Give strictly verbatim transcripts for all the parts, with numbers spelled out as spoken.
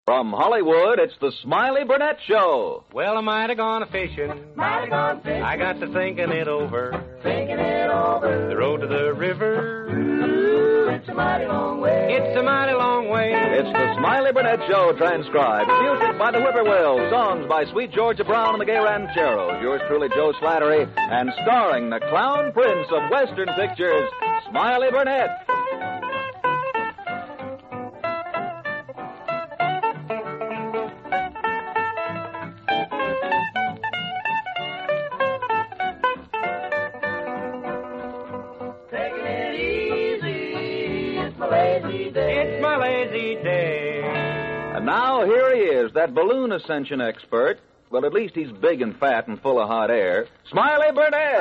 From Hollywood, it's the Smiley Burnett Show. Well, I might have gone a-fishing. Might have gone fishing. I got to thinking it over. Thinking it over. The road to the river. Ooh, it's a mighty long way. It's a mighty long way. It's the Smiley Burnett Show transcribed. Music by the Whippoorwills. Songs by Sweet Georgia Brown and the Gay Rancheros. Yours truly, Joe Slattery. And starring the Clown Prince of Western Pictures, Smiley Burnett. It's my lazy day. And now here he is, that balloon ascension expert. Well, at least he's big and fat and full of hot air. Smiley Burnett!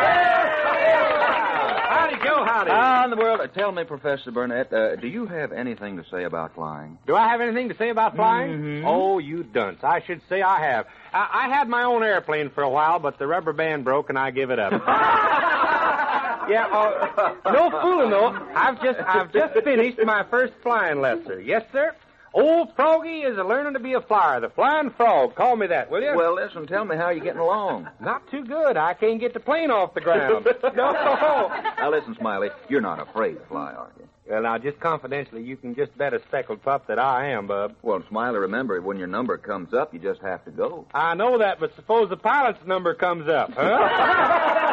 Howdy, Joe, howdy. How in the world? Uh, tell me, Professor Burnett, uh, do you have anything to say about flying? Do I have anything to say about flying? Mm-hmm. Oh, you dunce. I should say I have. I, I had my own airplane for a while, but the rubber band broke and I give it up. Yeah, uh, no fooling, though. I've just I've just finished my first flying lesson. Yes, sir. Old Froggy is a-learning to be a flyer. The flying frog. Call me that, will you? Well, listen, tell me how you're getting along. Not too good. I can't get the plane off the ground. No. Now, listen, Smiley, you're not afraid to fly, are you? Well, now, just confidentially, you can just bet a speckled pup that I am, bub. Well, Smiley, remember, when your number comes up, you just have to go. I know that, but suppose the pilot's number comes up, huh?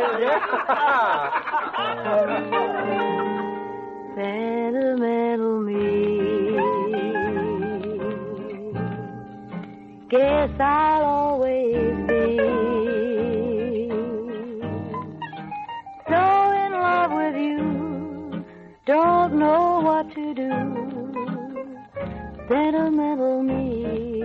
Sentimental me, guess I'll always be so in love with you, don't know what to do. Sentimental me,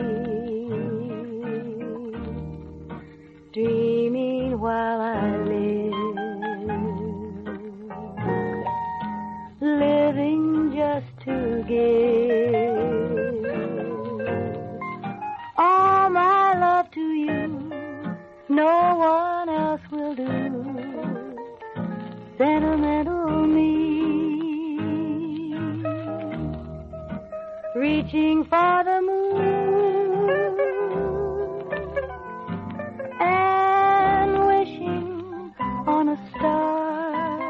dreaming while I live, living just to give all my love to you, no one else will do. Sentimental me, reaching for the moon and wishing on a star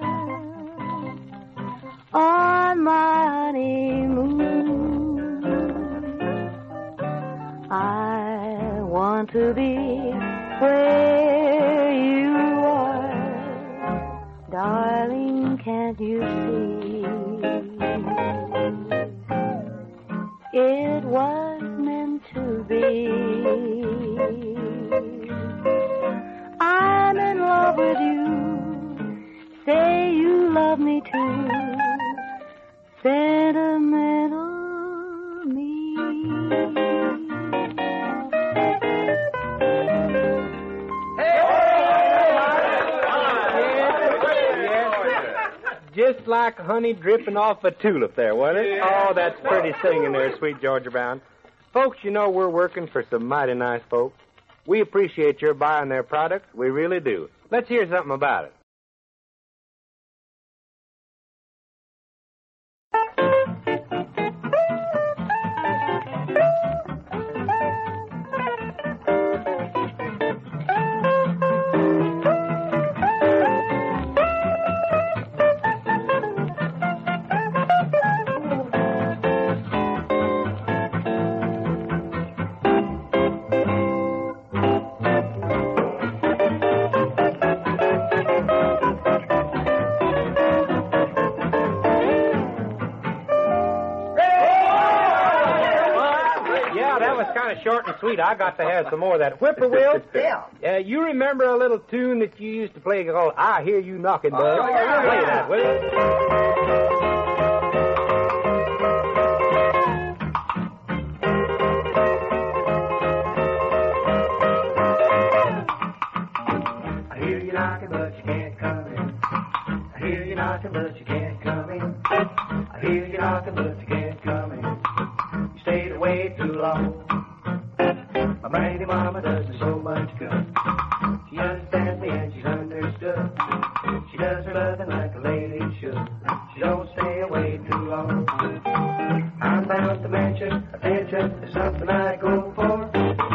on my honeymoon. I want to be where you are, darling, can't you see? It was meant to be. I'm in love with you, say you love me too. Sentimental me. Just like honey dripping off a tulip there, wasn't it? Oh, that's pretty singing there, sweet Georgia Brown. Folks, you know we're working for some mighty nice folks. We appreciate your buying their products. We really do. Let's hear something about it. Short and sweet. I got to have some more of that. Whippoorwill? Yeah. Uh, you remember a little tune that you used to play called I Hear You Knocking, Bud? Oh, yeah. Play that, will you? I hear you knocking, but you can't come in. I hear you knocking, but you can't come in. I hear you knocking, but you can't come in. You stayed away too long. My brainy mama does me so much good. She understands me and she's understood. She does her loving like a lady should. She don't stay away too long. I'm bound to mention a attention is something I go for.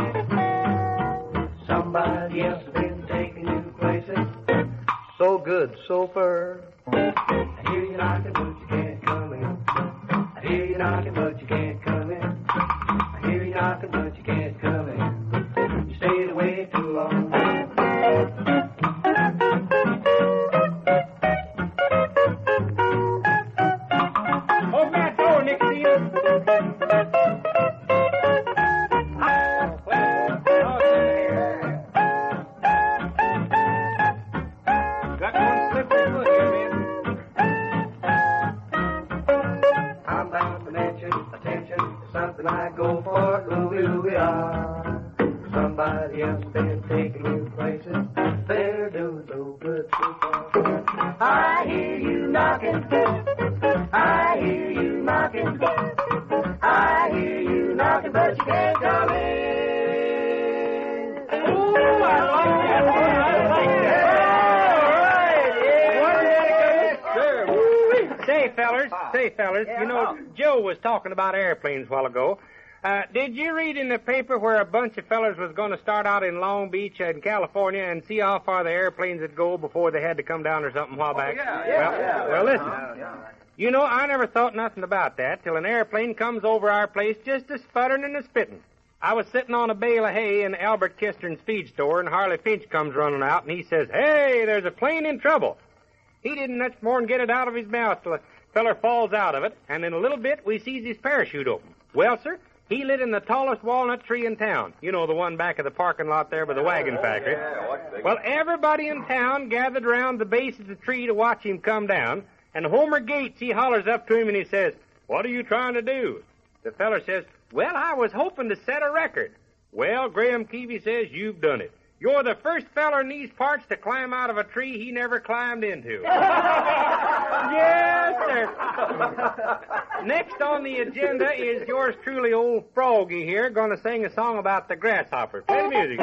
Somebody else has been taking you places. So good, so far. I hear you knocking, but you can't come in. I hear you knocking, but you can't come in. I hear you knocking, but you can't come in. You stayed away too long. Open that door, Nixie. Got one slippery foot here, man. I'm bound to mention attention is something I go for. Ooey, ooey, ah. Somebody else been taking you places. They're doing so good so far. I hear you knocking. I hear you knocking. I hear you knocking, but you can't come in. Ooh, I like that one. I like that. All right. Say, fellers, say, fellers, you know, Joe was talking about airplanes a while ago. Uh, did you read in the paper where a bunch of fellers was going to start out in Long Beach in California and see how far the airplanes would go before they had to come down or something a while back? yeah, well, yeah, yeah, well, yeah. listen. Yeah. You know, I never thought nothing about that till an airplane comes over our place just a sputtering and a spitting. I was sitting on a bale of hay in Albert Kistern's feed store, and Harley Finch comes running out, and he says, "Hey, there's a plane in trouble." He didn't much more than get it out of his mouth till a feller falls out of it, and in a little bit we sees his parachute open. Well, sir, he lit in the tallest walnut tree in town. You know, the one back of the parking lot there by the wagon factory. Yeah, what's big? Well, everybody in town gathered around the base of the tree to watch him come down, and Homer Gates, he hollers up to him and he says, "What are you trying to do?" The feller says, "Well, I was hoping to set a record." "Well," Graham Keevy says, "you've done it. You're the first feller in these parts to climb out of a tree he never climbed into." Yes, sir. Next on the agenda is yours truly, old Froggy here, going to sing a song about the grasshopper. Play the music.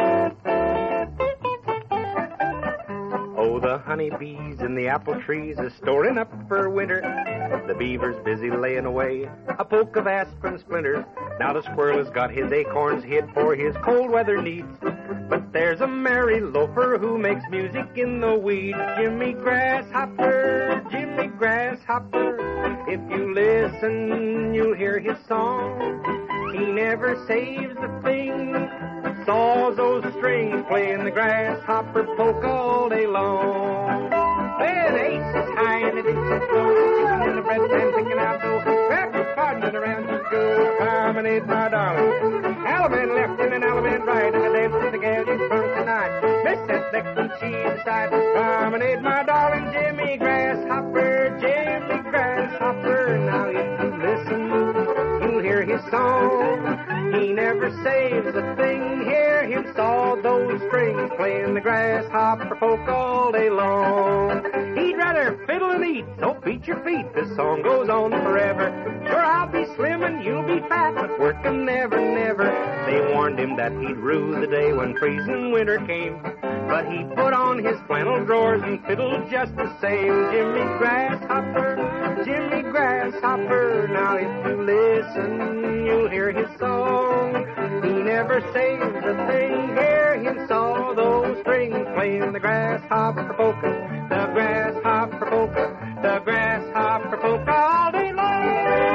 Oh, the honeybees in the apple trees are storing up for winter. The beaver's busy laying away a poke of aspirin splinters. Now the squirrel has got his acorns hid for his cold weather needs. But there's a merry loafer who makes music in the weeds. Jimmy Grasshopper, Jimmy Grasshopper. If you listen, you'll hear his song. He never saves a thing. Saws those strings, playing the grasshopper polka all day long. Well, the ace is high and the dix is low. Chicken in the bread pan picking out dough. Crackers pardoning around you go. Promenade, my darling. Alabama left and an Alabama right. And the dance with the gal is from tonight. Miss that next one, she's aside. Promenade, my darling. Jimmy Grasshopper, Jimmy Grasshopper. Now if you listen, you'll hear his song. He never saves a thing. Hear him saw those strings, playing the grasshopper polka all day long. He'd rather fiddle and eat, so beat your feet. This song goes on forever. Sure, I'll be slim and you'll be fat, but working never, never. They warned him that he'd rue the day when freezing winter came. But he put on his flannel drawers and fiddled just the same. Jimmy Grasshopper, Jimmy Grasshopper. Now if you listen, you'll hear his song. He never saves a thing. Hear him saw those strings, playing the grasshopper polka, the grasshopper polka, the grasshopper polka all day long.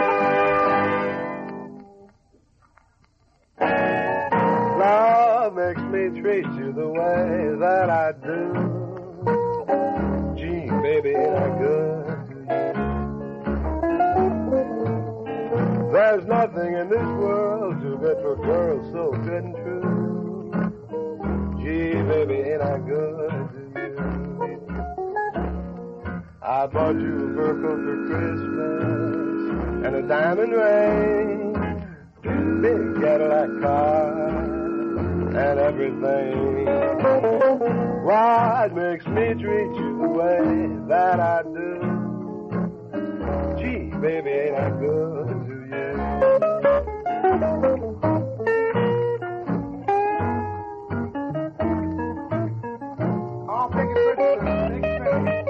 Love makes me treat you the way that I do. Gee, baby, ain't I good to you? There's nothing in this world too good for girls so good and true. Gee, baby, ain't I good to you? I bought you a fur coat for Christmas and a diamond ring, big Cadillac car, and everything. What makes me treat you the way that I do? Gee, baby, ain't I good to you? I'll take a picture. Take a picture.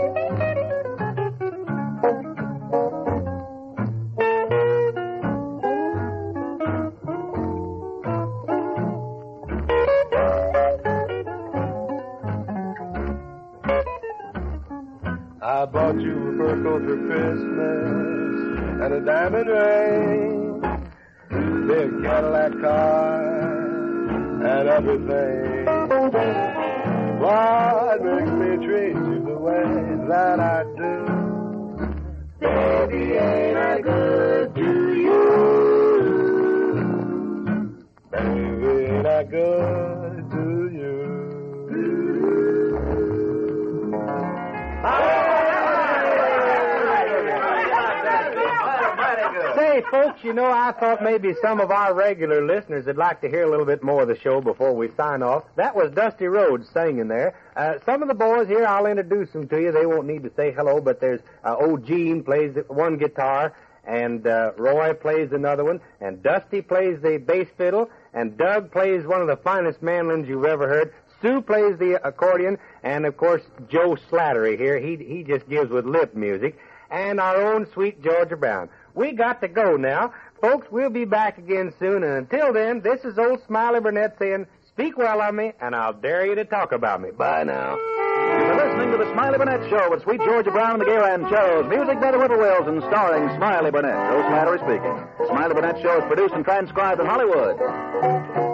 bought you a fur coat for Christmas and a diamond ring, big Cadillac car, and everything. What makes me treat you the way that I do? Baby, ain't I good to you? Baby, ain't I good to you? Say, folks, you know, I thought maybe some of our regular listeners would like to hear a little bit more of the show before we sign off. That was Dusty Rhodes singing there. Uh, some of the boys here, I'll introduce them to you. They won't need to say hello, but there's uh, old Gene plays one guitar, and uh, Roy plays another one, and Dusty plays the bass fiddle, and Doug plays one of the finest mandolins you've ever heard. Stu plays the accordion, and, of course, Joe Slattery here. He, he just gives with lip music. And our own sweet Georgia Brown. We got to go now. Folks, we'll be back again soon, and until then, this is old Smiley Burnett saying, speak well of me, and I'll dare you to talk about me. Bye now. You're listening to the Smiley Burnett Show with Sweet Georgia Brown and the Gay Rancheros. Music by the Whippoorwills and starring Smiley Burnett. Joe Slattery speaking. The Smiley Burnett Show is produced and transcribed in Hollywood.